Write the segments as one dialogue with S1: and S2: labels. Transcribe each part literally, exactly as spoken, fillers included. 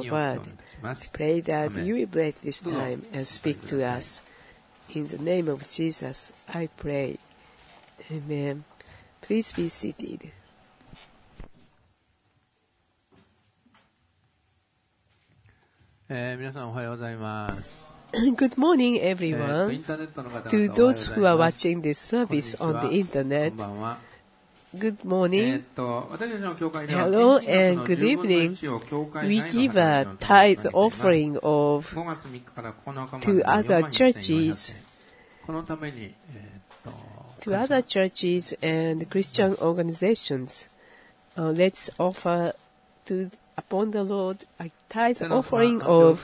S1: your word. I pray that you will bless this time and speak to us. In the name of Jesus, I pray. Amen. Please be seated. Good morning, everyone. To those who are watching this service on the internet, good morning, hello, and good evening. We give a tithe offering of to other churches, to other churches and Christian organizations. Uh, let's offer to upon the Lord a tithe offering of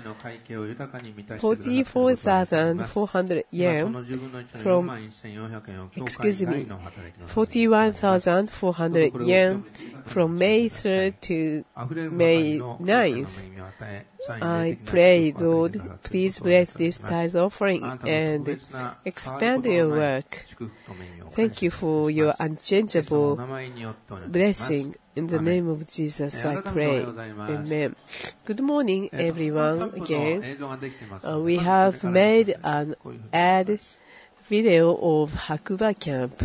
S1: forty-four thousand four hundred yen from, excuse me, forty-one thousand four hundred yen from May third to May ninth. I pray, Lord, please bless this tithe offering and expand your work. Thank you for your unchangeable blessing. In the name of Jesus, I pray. Amen. Good morning, everyone. Again, uh, we have made an ad video of Hakuba Camp.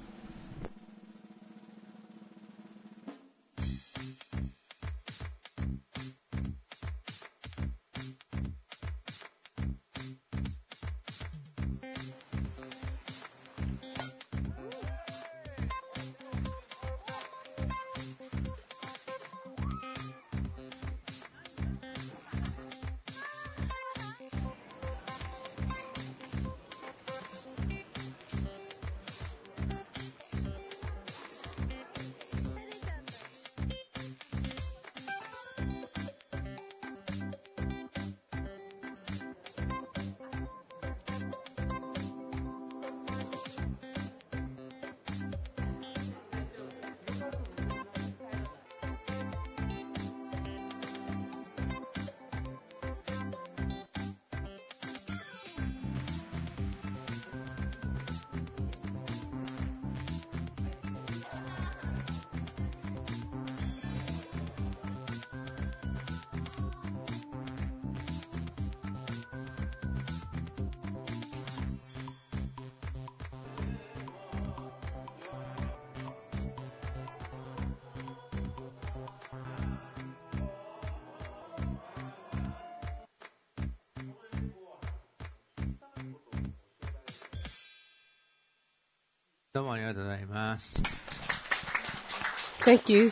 S1: Thank you.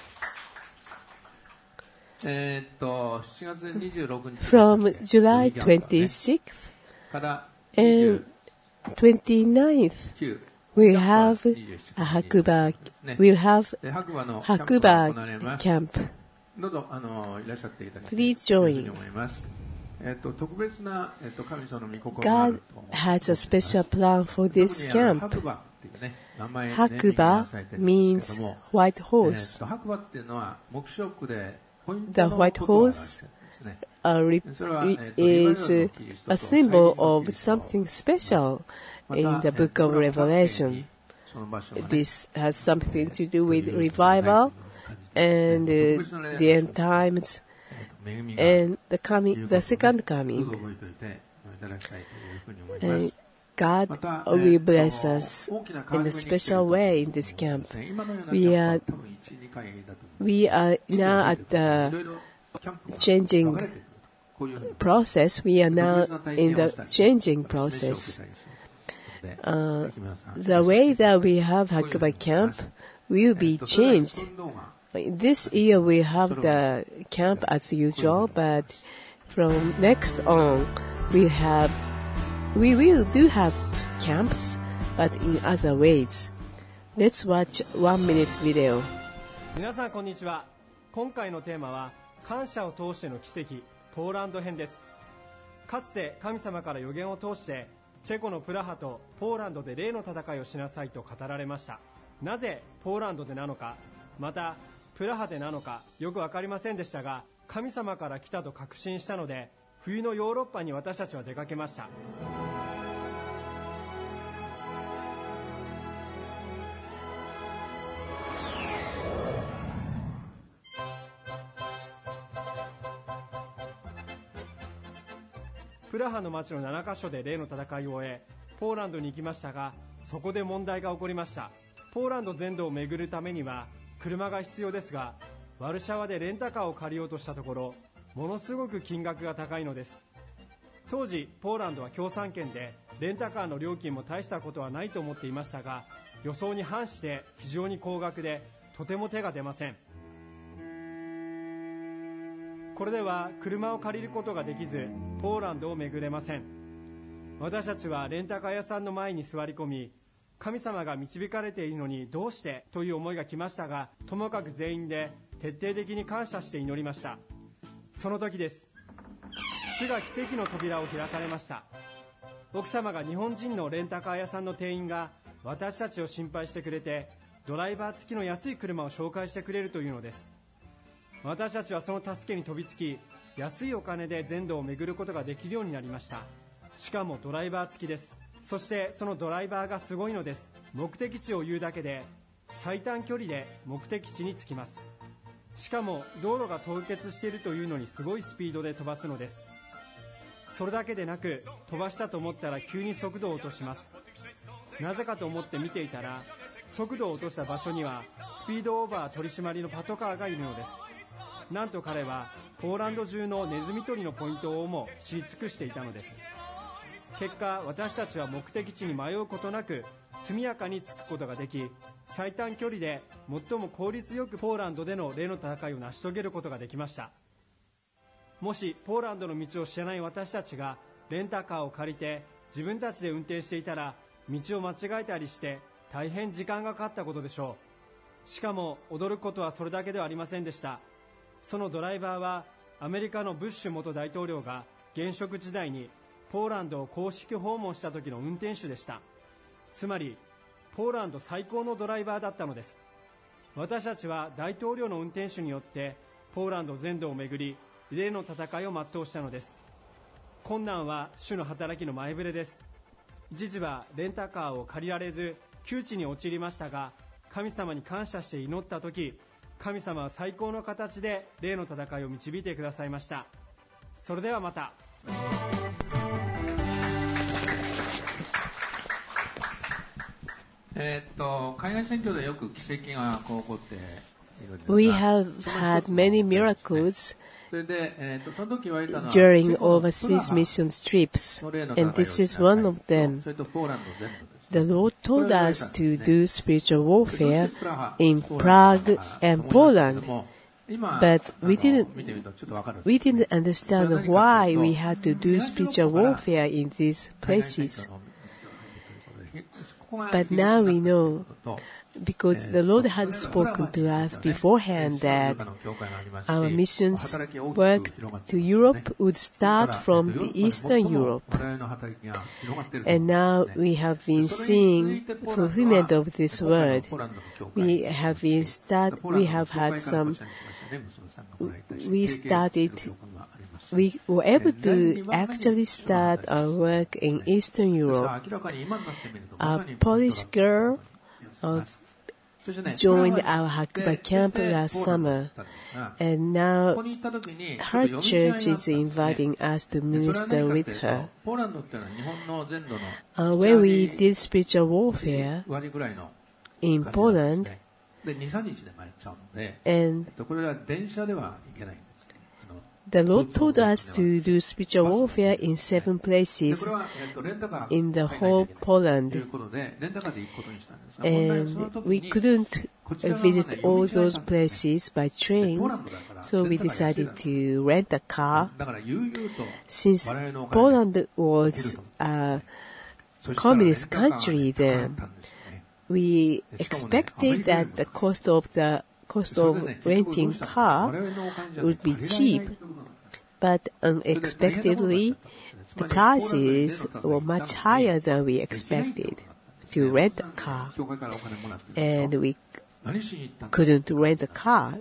S1: From July twenty-sixth and twenty-ninth, we have a Hakuba, we'll have Hakuba camp. Please join. God has a special plan for this camp. Hakuba means white horse. The white horse uh, re- re- is uh, a symbol of something special in the book of Revelation. This has something to do with revival and uh, the end times and the coming, the second coming. And God will bless us in a special way in this camp. We are, we are now at the changing process. We are now in the changing process. Uh, the way that we have Hakuba camp will be changed. This year we have the camp as usual, but from next on we have We will do have camps, but in other ways. Let's watch one minute video.
S2: 皆さんこんにちは。今回のテーマは感謝を通しての奇跡ポーランド編です。かつて神様から予言を通してチェコのプラハとポーランドで霊の戦いをしなさいと語られました。なぜポーランドでなのか、またプラハでなのかよくわかりませんでしたが、神様から来たと確信したので冬のヨーロッパに私たちは出かけました。 プラハの町のななカ所で例の戦いを終え、ポーランドに行きましたが、そこで問題が起こりました。ポーランド全土を巡るためには車が必要ですが、ワルシャワでレンタカーを借りようとしたところ、ものすごく金額が高いのです。当時ポーランドは共産圏で、レンタカーの料金も大したことはないと思っていましたが、予想に反して非常に高額で、とても手が出ません。これでは車を借りることができず、ポーランドを巡れません。私たちはレンタカー屋さんの前に座り込み、神様が導かれているのにどうしてという思いが来ましたが、ともかく全員で徹底的に感謝して祈りました。その時です。主が奇跡の扉を開かれました。奥様が日本人のレンタカー屋さんの店員が私たちを心配してくれて、ドライバー付きの安い車を紹介してくれるというのです。私たちはその助けに飛びつき、安いお金で全土を巡ることができるようになりました。しかもドライバー付きです。そしてそのドライバーがすごいのです。目的地を言うだけで最短距離で目的地に着きます。しかも道路が凍結しているというのにすごいスピードで飛ばすのです。それだけでなく、飛ばしたと思ったら急に速度を落とします。なぜかと思って見ていたら、速度を落とした場所にはスピードオーバー取り締まりのパトカーがいるのです。なんと彼はポーランド中のネズミ捕りのポイントをも知り尽くしていたのです。結果、私たちは目的地に迷うことなく速やかに着くことができ、最短距離で最も効率よくポーランドでの例の戦いを成し遂げることができました。もしポーランドの道を知らない私たちがレンタカーを借りて自分たちで運転していたら、道を間違えたりして大変時間がかかったことでしょう。しかも驚くことはそれだけではありませんでした。そのドライバーはアメリカのブッシュ元大統領が現職時代にポーランドを公式訪問した時の運転手でした。つまりポーランド最高のドライバーだったのです。私たちは大統領の運転手によってポーランド全土を巡り、例の戦いを全うしたのです。困難は主の働きの前触れです。一時はレンタカーを借りられず窮地に陥りましたが、神様に感謝して祈った時、神様は最高の形で例の戦いを導いてくださいました。それではまた。
S3: えっと海外選挙でよく奇跡がこう起こっているんですが、
S1: We have had many miracles during overseas mission trips, and this is one of them. The Lord told us to do spiritual warfare in Prague and Poland, but we didn't, we didn't understand why we had to do spiritual warfare in these places. But now we know, because the Lord had spoken to us beforehand that our missions work to Europe would start from the Eastern Europe. And now we have been seeing fulfillment of this word. We have been start, we have had some, we started, we were able to actually start our work in Eastern Europe. A Polish girl uh, joined our Hakuba camp last summer, and now her church is inviting us to minister with her. Uh, when we did spiritual warfare in Poland, and the Lord told us to do spiritual warfare in seven places in the whole Poland. And we couldn't visit all those places by train, so we decided to rent a car. Since Poland was a communist country then, we expected that the cost of the cost of renting car would be cheap, but unexpectedly the prices were much higher than we expected to rent a car, and we couldn't rent a car.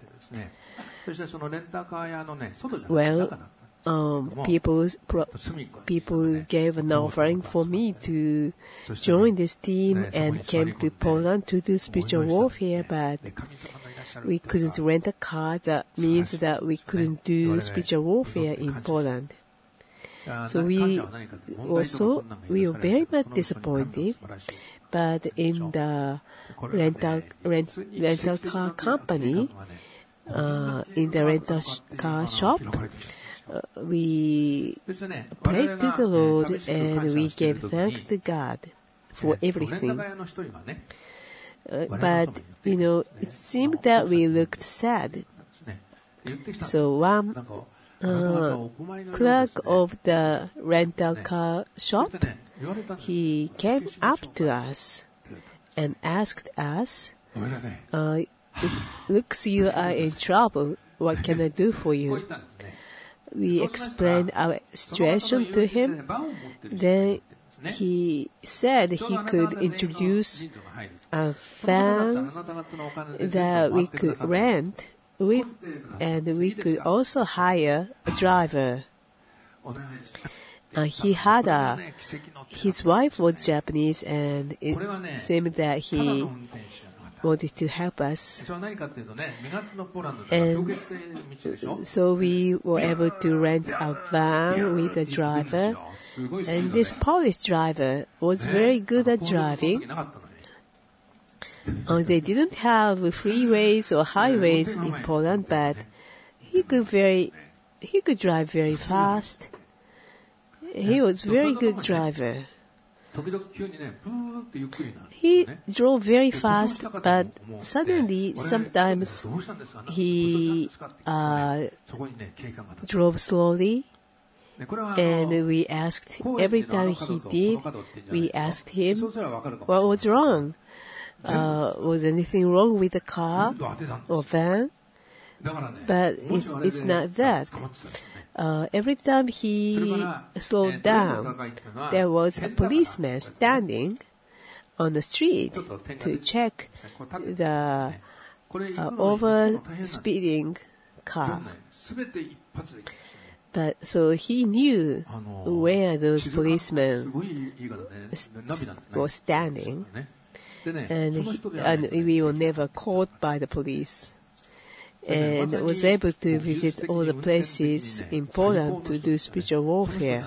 S1: Well, um, people people gave an offering for me to join this team and came to Poland to do spiritual warfare, but we couldn't rent a car. That means that we couldn't do spiritual warfare in Poland. So we also, we were very much disappointed, but in the rental, rent, rental car company, uh, in the rental sh- car shop, uh, we prayed to the Lord and we gave thanks to God for everything. Uh, but, you know, it seemed that we looked sad. So one uh, clerk of the rental car shop, he came up to us and asked us, uh, it looks you are in trouble. What can I do for you? We explained our situation to him. Then he said he could introduce a van that we could rent with, and we could also hire a driver. Uh, he had a, his wife was Japanese, and it seemed that he wanted to help us. And so we were able to rent a van with a driver, and this Polish driver was very good at driving. Uh, they didn't have freeways or highways in Poland, but he could very, he could drive very fast. He was a very good driver. He drove very fast, but suddenly, sometimes he uh, drove slowly. And we asked, every time he did, we asked him what was wrong. Uh, was anything wrong with the car or van? But it's, it's not that. Uh, every time he slowed down, there was a policeman standing on the street to check the uh, over-speeding car. But so he knew where those policemen were standing. And, he, and we were never caught by the police, and was able to visit all the places in Poland to do spiritual warfare.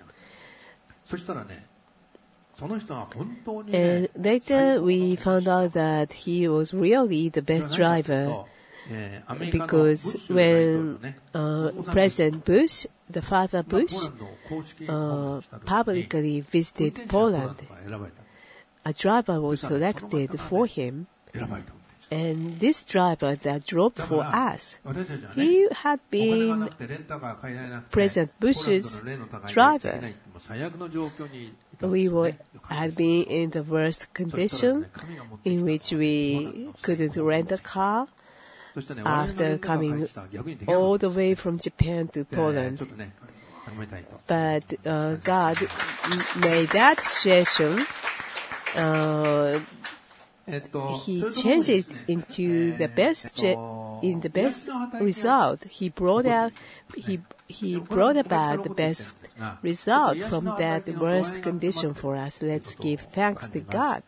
S1: And later we found out that he was really the best driver, because when uh, President Bush, the father Bush, uh, publicly visited Poland, a driver was selected for him, and this driver that drove for us, he had been President Bush's driver. We were, had been in the worst condition in which we couldn't rent a car after coming all the way from Japan to Poland. But uh, God made that situation Uh, he changed it into the best, in the best result. He brought out, he he brought about the best result from that worst condition for us. Let's give thanks to God.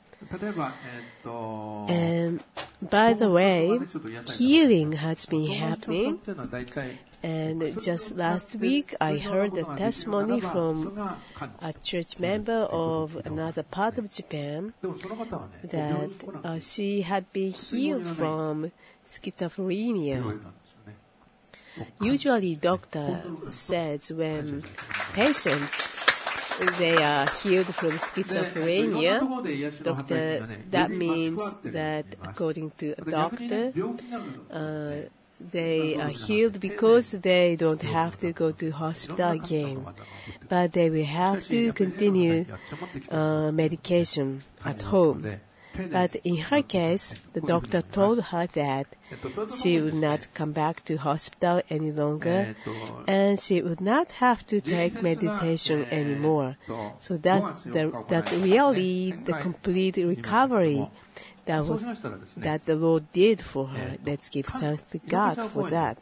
S1: And by the way, healing has been happening. And just last week, I heard a testimony from a church member of another part of Japan that uh, she had been healed from schizophrenia. Usually, doctor says when patients they are healed from schizophrenia, doctor, that means that according to a doctor, uh, they are healed because they don't have to go to hospital again. But they will have to continue uh, medication at home. But in her case, the doctor told her that she would not come back to hospital any longer, and she would not have to take medication anymore. So that's the, that's really the complete recovery that was that the Lord did for her. Let's give thanks to God for that.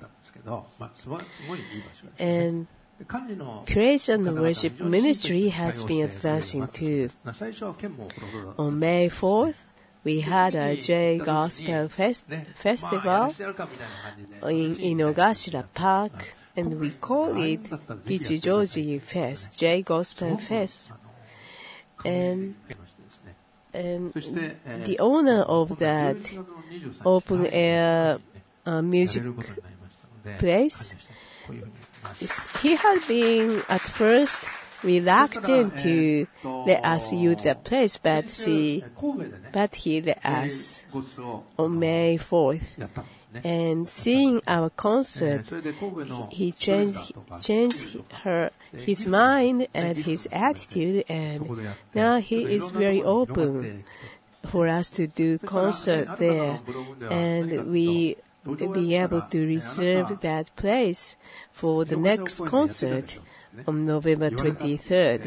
S1: And praise and worship ministry has been advancing too. On May fourth, we had a J Gospel fest, Festival in, in Ogashira Park and we call it Kichijoji Fest, J Gospel Fest. And, and the owner of that open air uh, music place, is, he had been at first reluctant to let us use the place, but she, but he let us on May fourth. And seeing our concert, he changed changed her his mind and his attitude, and now he is very open for us to do concert there, and we be able to reserve that place for the next concert on November twenty-third.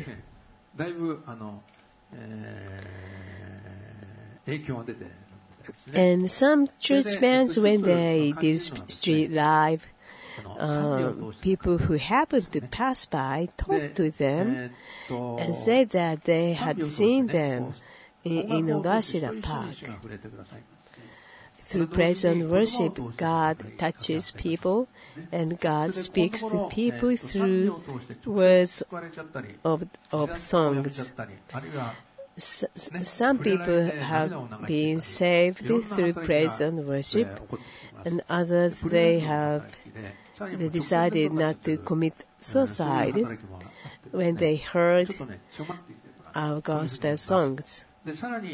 S1: And some church bands, when they did street live, uh, people who happened to pass by talked to them and said that they had seen them in, in Ogashira Park. Through praise and worship, God touches people, and God speaks to people through words of, of songs. S- some people have been saved through praise and worship, and others, they have they decided not to commit suicide when they heard our gospel songs. Uh,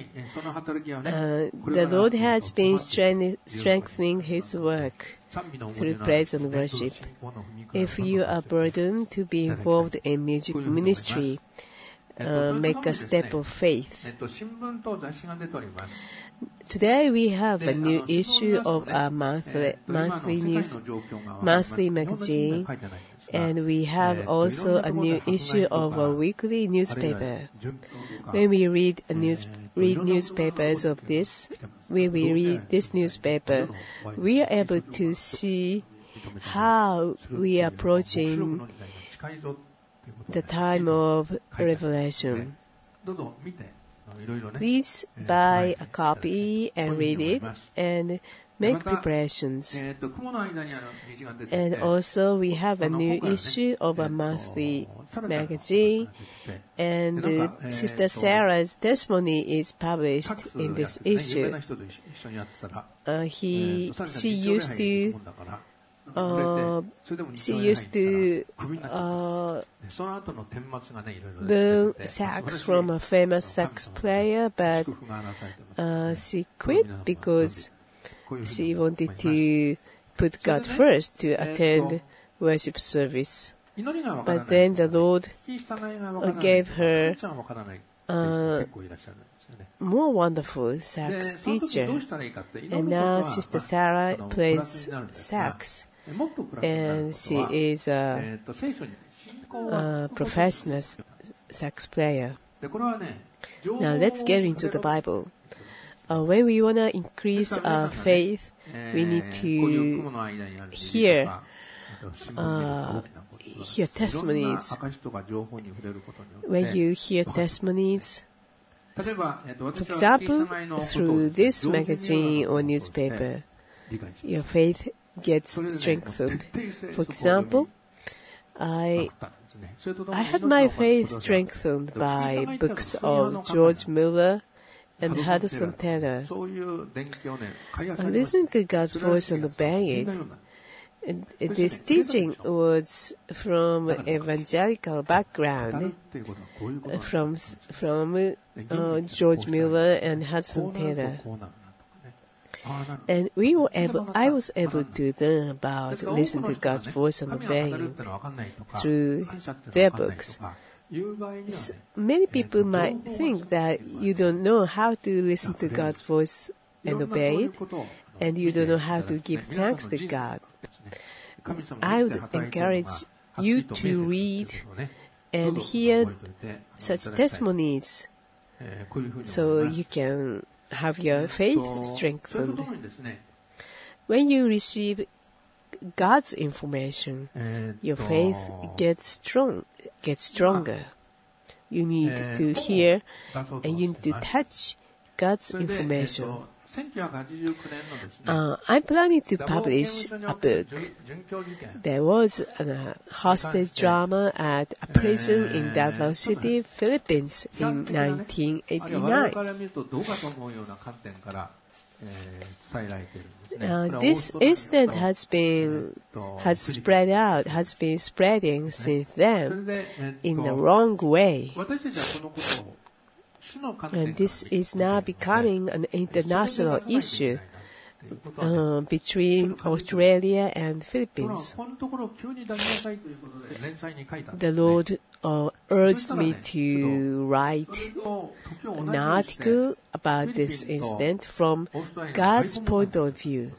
S1: the Lord has been strengthening His work through praise and worship. If you are burdened to be involved in music ministry, uh, make a step of faith. Today we have a new issue of our monthly, monthly news, monthly magazine, and we have also a new issue of a weekly newspaper. When we read a news, read newspapers of this, when we read this newspaper, we are able to see how we are approaching the time of revelation. Please buy a copy and read it and make preparations. And also we have a new issue of a monthly magazine, and uh, Sister Sarah's testimony is published in this issue. Uh, he, she used to Uh, she used to uh, learn sax from a famous sax player, but uh, she quit because she wanted to put God first to attend worship service. But then the Lord gave her uh, more wonderful sax teacher, and now Sister Sarah plays sax. And she is a, a professional sax player. Now let's get into the Bible. Uh, when we want to increase our faith, we need to hear uh, hear testimonies. When you hear testimonies, for example, through this magazine or newspaper, your faith gets strengthened. For example, I I had my faith strengthened by books of George Mueller and Hudson Taylor. I listened to God's voice and obeying it. And this teaching was from evangelical background, from from uh, George Mueller and Hudson Taylor. And we were able, I was able to learn about listening to God's voice and obeying through their books. So many people might think that you don't know how to listen to God's voice and obey it, and you don't know how to give thanks to God. I would encourage you to read and hear such testimonies so you can have your faith strengthened. When you receive God's information, your faith gets strong, gets stronger. You need to hear and you need to touch God's information. Uh, I'm planning to publish a book. There was a hostage drama at a prison in Davao City, Philippines in nineteen eighty-nine. Uh, this incident has been has spread out, has been spreading since then in the wrong way. And this is now becoming an international issue uh, between Australia and Philippines. The Lord uh, urged me to write an article about this incident from God's point of view.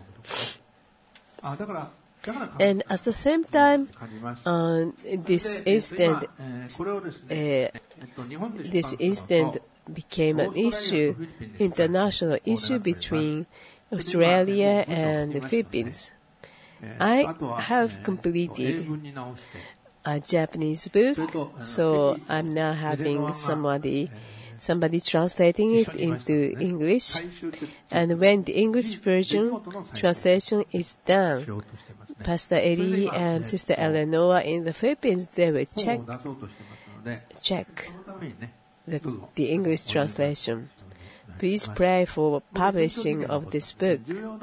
S1: And at the same time, uh, this incident, uh, this incident became an issue, international issue between Australia and the Philippines. I have completed a Japanese book, so I'm now having somebody, somebody translating it into English. And when the English version translation is done, Pastor Eddie and Sister Eleanor in the Philippines, they will check, check the, the English translation. Please pray for publishing of this book.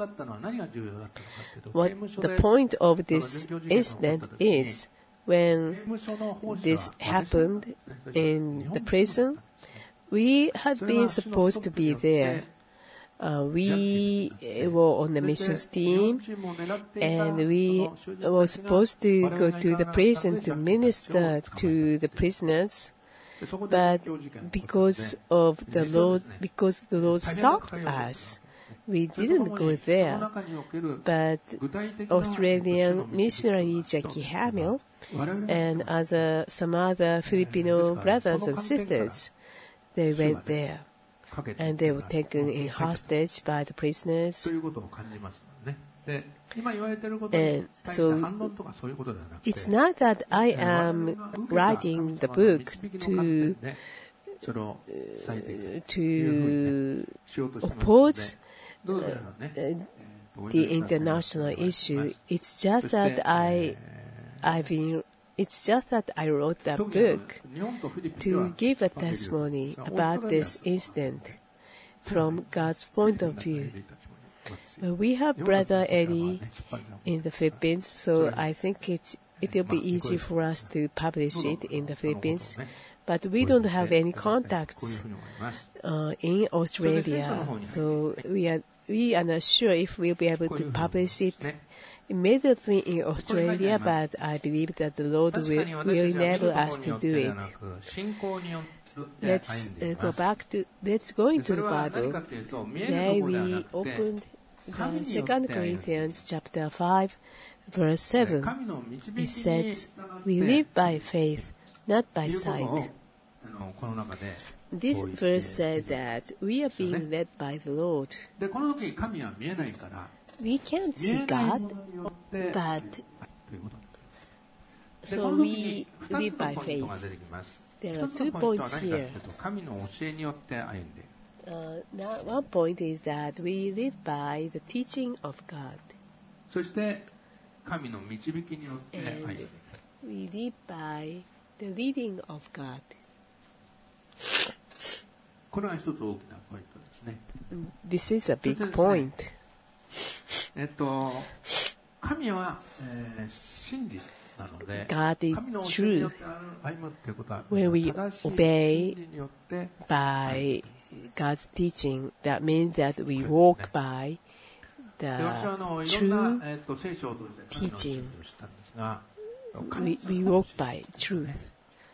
S1: What the point of this incident is, when this happened in the prison, we had been supposed to be there. Uh, we were on the missions team, and we were supposed to go to the prison to minister to the prisoners. But because of the Lord, because the Lord stopped us, we didn't go there. But Australian missionary Jackie Hamill and other some other Filipino brothers and sisters, they went there, and they were taken in hostage by the prisoners. And so it's not that I am writing the book to uh, to oppose uh, the international issue. It's just that I I've been it's just that I wrote that book to give a testimony about this incident from God's point of view. We have Brother Eddie in the Philippines, so I think it's, it will be easy for us to publish it in the Philippines. But we don't have any contacts uh, in Australia, so we are we are not sure if we'll be able to publish it immediately in Australia. But I believe that the Lord will, will enable us to do it. Let's uh, go back to, let's go into the Bible. Today we opened the Second Corinthians chapter five, verse seven. It says, we live by faith, not by sight. This verse says that we are being led by the Lord. We can't see God, but so we live by faith. There are two points here. Uh, now, one point is that we live by the teaching of God. And we live by the leading of God. This is a big point. God is true. When we obey by God's teaching, that means that we walk by the true teaching. We, we walk by truth.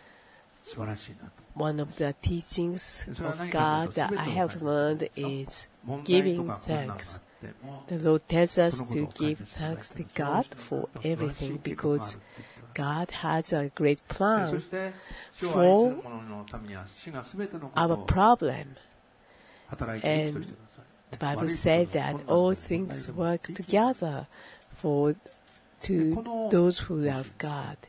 S1: One of the teachings of God that I have learned is giving thanks. The Lord tells us to give thanks to God for everything because God has a great plan for our problem. And the Bible says that all things work together for to those who love God.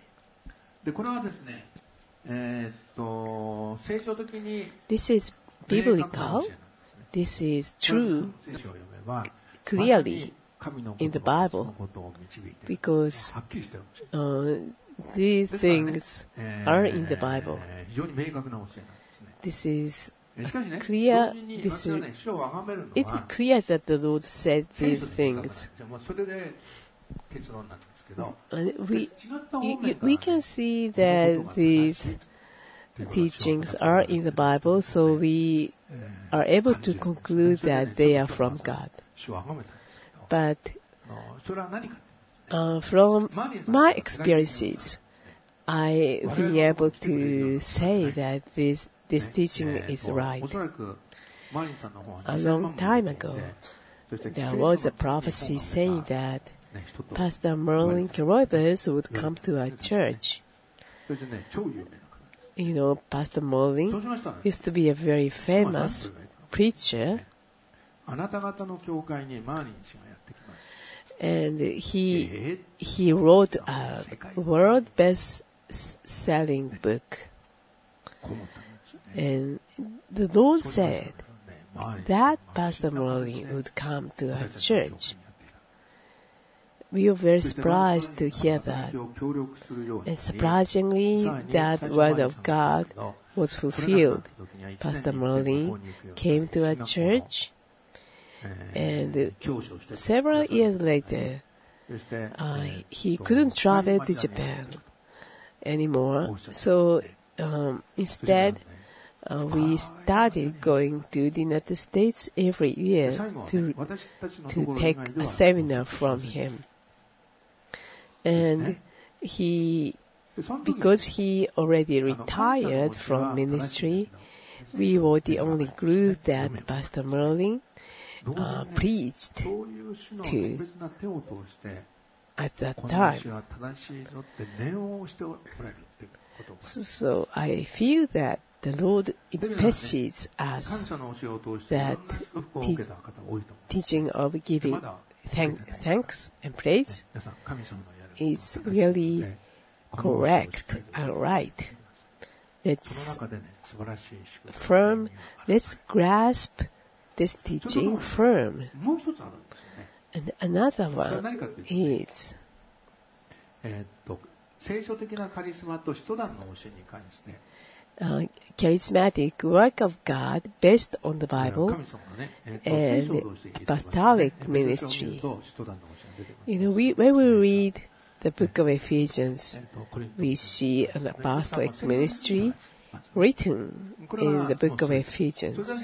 S1: This is biblical. this is true clearly in the Bible, because uh, these things are in the Bible. This is clear. This is, it's clear that the Lord said these things. And we, we, we can see that these teachings are in the Bible, so we are able to conclude that they are from God. But uh, from my experiences, I've been able to say that this this teaching is right. A long time ago, there was a prophecy saying that Pastor Merlin Carothers would come to our church. You know, Pastor Merlin used to be a very famous preacher, and he he wrote a world best-selling book. And the Lord said that Pastor Merlin would come to our church. We were very surprised to hear that. And surprisingly, that word of God was fulfilled. Pastor Merlin came to our church, and several years later, uh, he couldn't travel to Japan anymore. So um, instead, uh, we started going to the United States every year to to take a seminar from him. And he, because he already retired from ministry, we were the only group that Pastor Merlin uh, preached to at that time. So, so I feel that the Lord impresses us that te- teaching of giving thank- thanks and praise is really correct and right. Let's firm, let's grasp this teaching firm. And another one is uh, charismatic work of God based on the Bible and apostolic ministry. You know, we, when we read the book of Ephesians, we see an apostolic ministry written in the book of Ephesians.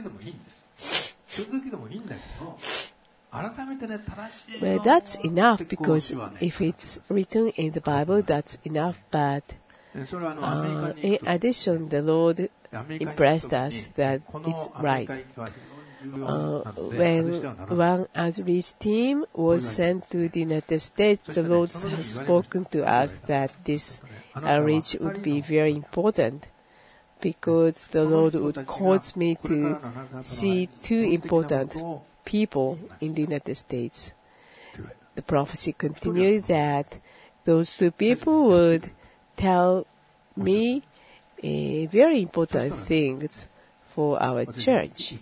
S1: Well, that's enough, because if it's written in the Bible, that's enough. But uh, in addition, the Lord impressed us that it's right. Uh, when one outreach team was sent to the United States, the Lord has spoken to us that this outreach would be very important, because the Lord would cause me to see two important people in the United States. The prophecy continued that those two people would tell me uh, very important things for our church.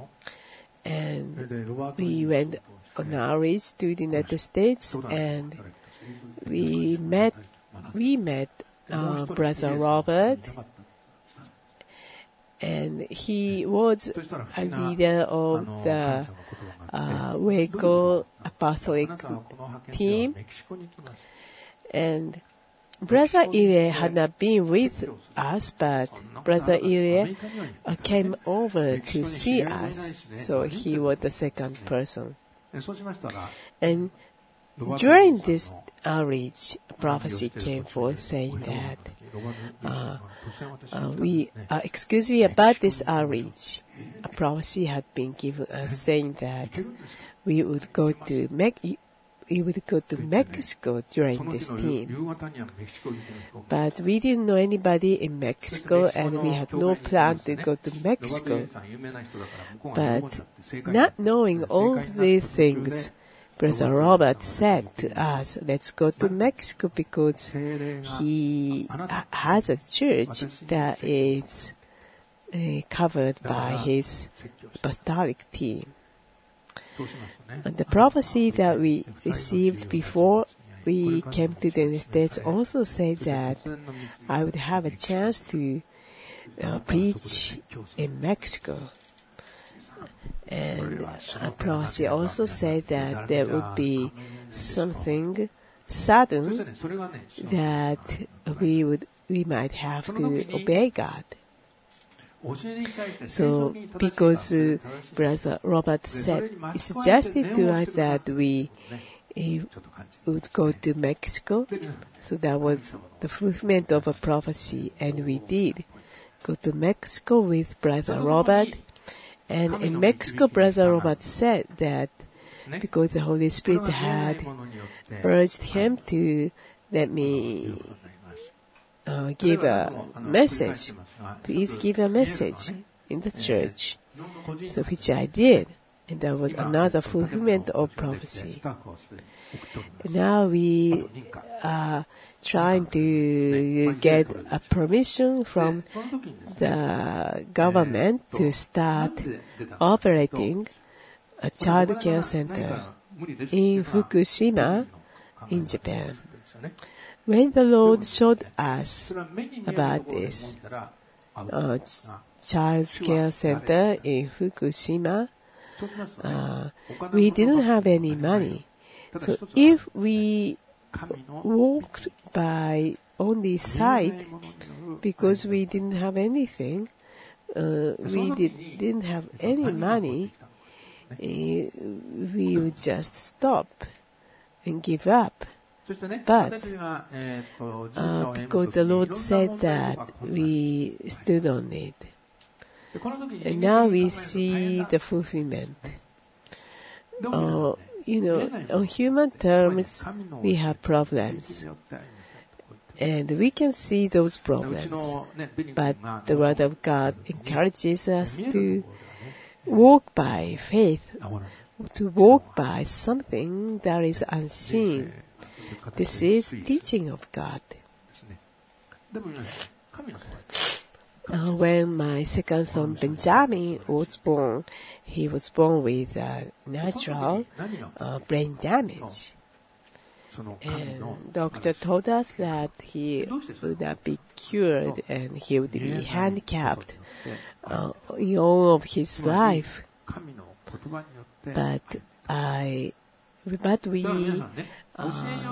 S1: And we went on outreach to the United States, and we met, we met uh, Brother Robert, and he was a leader of the uh, Waco Apostolic team. And Brother Ilya had not been with us, but Brother Ilya uh, came over to see us, so he was the second person. And during this outreach, a prophecy came forth saying that uh, uh, we, uh, excuse me, about this outreach, a prophecy had been given us saying that we would go to Mexico. We would go to Mexico during this team. But we didn't know anybody in Mexico, and we had no plan to go to Mexico. But not knowing all these things, Brother Robert said to us, let's go to Mexico, because he has a church that is uh, covered by his apostolic team. And the prophecy that we received before we came to the United States also said that I would have a chance to uh, preach in Mexico. And a prophecy also said that there would be something sudden that we would we might have to obey God. So, because uh, Brother Robert said, he suggested to us that we uh, would go to Mexico, so that was the fulfillment of a prophecy, and we did go to Mexico with Brother Robert. And in Mexico, Brother Robert said that because the Holy Spirit had urged him to let me uh, give a message, please give a message in the church. So which I did. And that was another fulfillment of prophecy. And now we are trying to get a permission from the government to start operating a child care center in Fukushima in Japan. When the Lord showed us about this uh, child care center in Fukushima, uh, we didn't have any money. So if we walked by only sight, because we didn't have anything, uh, we did, didn't have any money, uh, we would just stop and give up. But uh, because the Lord said that, we stood on it. And now we see the fulfillment. Uh, you know, on human terms, we have problems. And we can see those problems. But the Word of God encourages us to walk by faith, to walk by something that is unseen. This is teaching of God. Uh, when my second son Benjamin was born, he was born with uh, natural uh, brain damage. And doctor told us that he would not be cured and he would be handicapped uh, in all of his life. But I, but we, uh,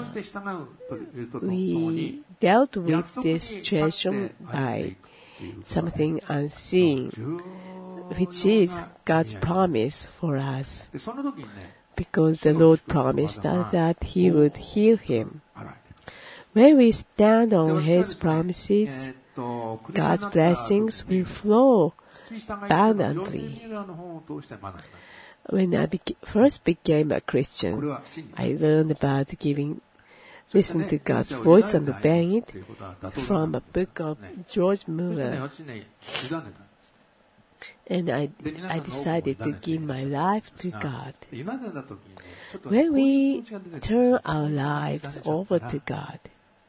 S1: we dealt with this situation by something unseen, which is God's promise for us, because the Lord promised us that He would heal him. When we stand on His promises, God's blessings will flow abundantly. When I beca- first became a Christian, I learned about giving Listen to God's voice and obeying it from a book of George Mueller. And I, I decided to give my life to God. When we turn our lives over to God,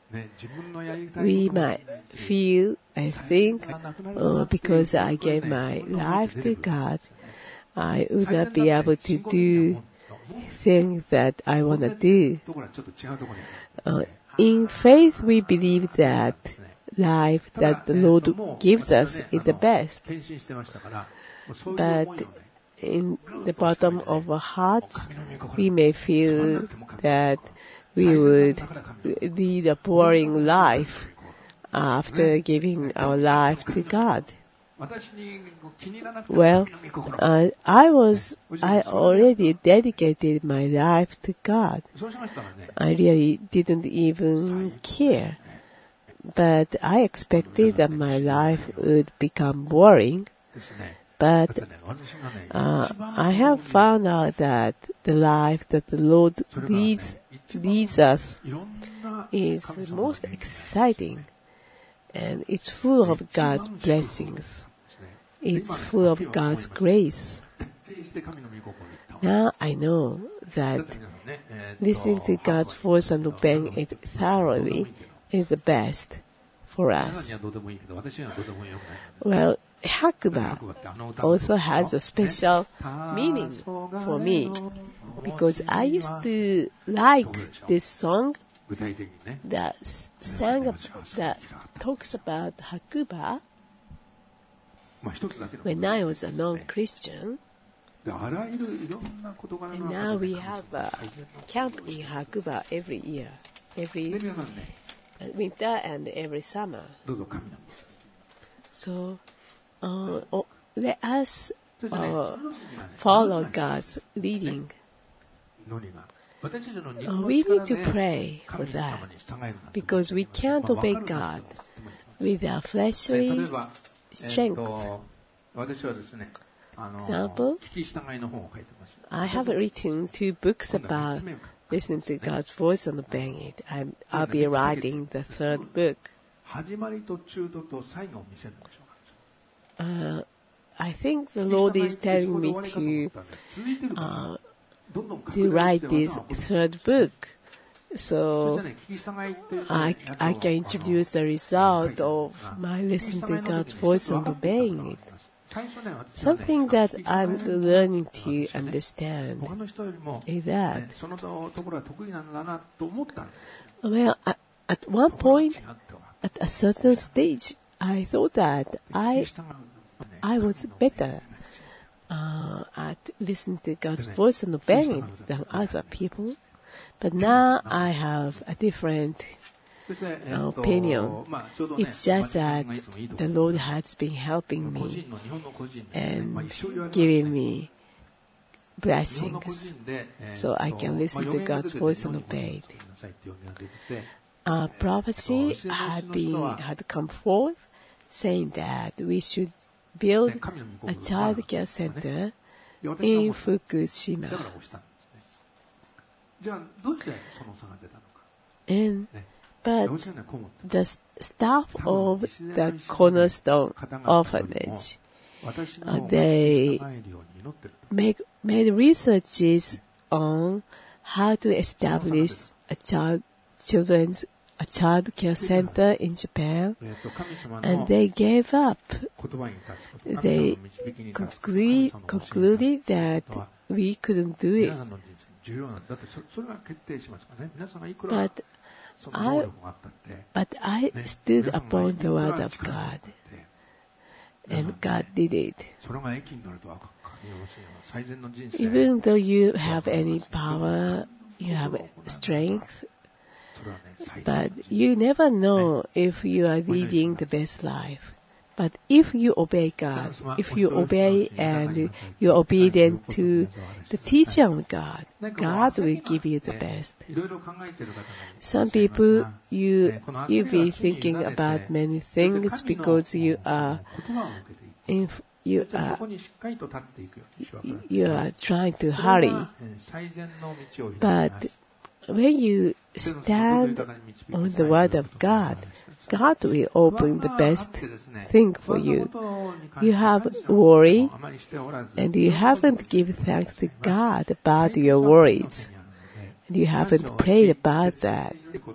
S1: we might feel and think, oh, because I gave my life to God, I would not be able to do things that I want to do. Uh, in faith, we believe that life that the Lord gives us is the best. But in the bottom of our hearts, we may feel that we would lead a boring life after giving our life to God. Well, uh, I was, I already dedicated my life to God. I really didn't even care. But I expected that my life would become boring. But uh, I have found out that the life that the Lord leaves, leaves us is the most exciting. And it's full of God's blessings. It's full of God's grace. Now I know that listening to God's voice and obeying it thoroughly is the best for us. Well, Hakuba also has a special meaning for me because I used to like this song that sang that talks about Hakuba when I was a non-Christian. And now we have a camp in Hakuba every year, every winter and every summer. So uh, oh, let us uh, follow God's leading. Uh, we need to pray for that because we can't obey God with our fleshly strength. Example, I have written two books about listening to God's voice and obeying it. I'm, I'll be writing the third book. Uh, I think the Lord is telling me to uh, to write this third book, so I I can introduce the result of my listening to God's voice and obeying it. Something that I'm learning to understand is that, well, at, at one point, at a certain stage, I thought that I I was better uh, at listening to God's voice and obeying it than other people. But now I have a different uh, opinion. It's just that the Lord has been helping me and giving me blessings so I can listen to God's voice and obey it. Uh, prophecy had been had come forth saying that we should build a child care center in Fukushima. And but the staff of the Cornerstone Orphanage, uh, they make made researches on how to establish a child children's a child care center in Japan, and they gave up. They conclude, concluded that we couldn't do it. But I, but I stood upon the word of God, and God did it. Even though you have any power, you have strength, but you never know if you are leading the best life. But if you obey God, if you obey and you're obedient to the teaching of God, God will give you the best. Some people, you, you'll be thinking about many things because you are, in, you are, you are trying to hurry. But when you stand on the word of God, God will open the best thing for you. You have worry, and you haven't given thanks to God about your worries. And you haven't prayed about that.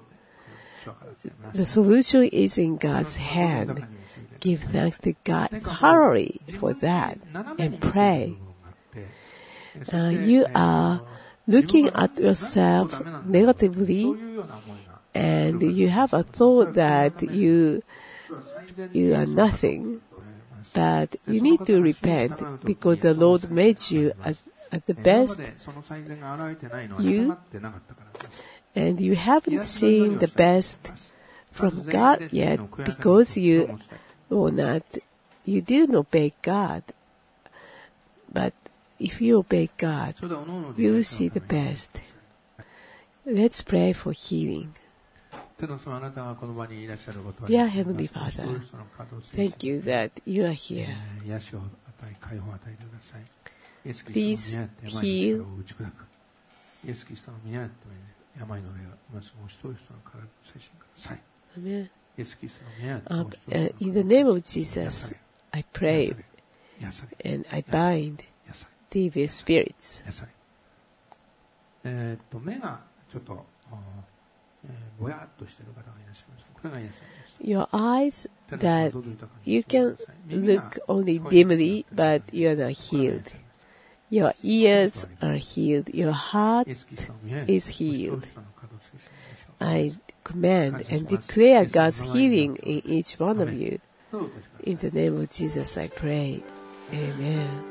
S1: The solution is in God's hand. Give thanks to God thoroughly for that, and pray. Uh, you are looking at yourself negatively, and you have a thought that you you are nothing, but you need to repent because the Lord made you at, at the best you, and you haven't seen the best from God yet because you or not you didn't obey God. But if you obey God, you will see the best. Let's pray for healing. Dear Heavenly Father, thank you that you are here. Please heal. Amen. Uh, uh, in the name of Jesus, I pray and I bind evil spirits.
S3: えっと目がちょっとぼやっとしている方がいらっしゃいます。これが癒されます。
S1: your eyes that you can look only dimly, but you are not healed. Your ears are healed. Your heart is healed. I command and declare God's healing in each one of you. In the name of Jesus, I pray. Amen.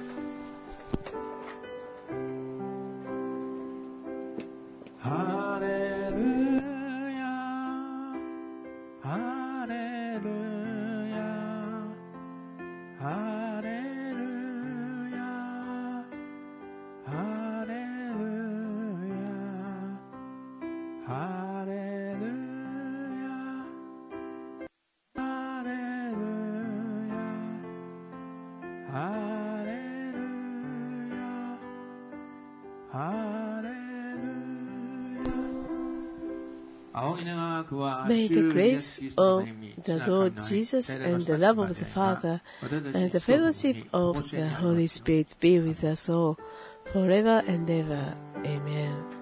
S1: May the grace of the Lord Jesus and the love of the Father and the fellowship of the Holy Spirit be with us all forever and ever. Amen.